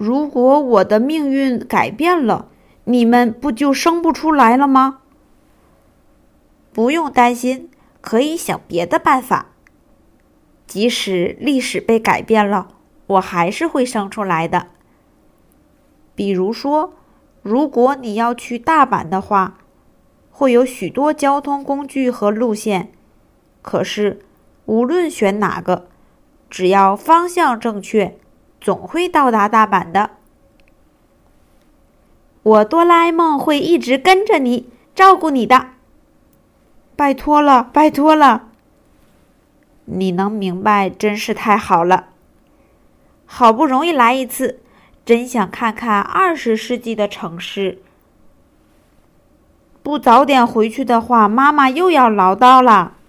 如果我的命运改变了，你们不就生不出来了吗？不用担心，可以想别的办法。即使历史被改变了，我还是会生出来的。比如说，如果你要去大阪的话，会有许多交通工具和路线，可是无论选哪个，只要方向正确，总会到达大阪的。我哆啦 A 梦会一直跟着你，照顾你的。拜托了，拜托了！你能明白真是太好了。好不容易来一次，真想看看20世纪的城市。不早点回去的话，妈妈又要唠叨了。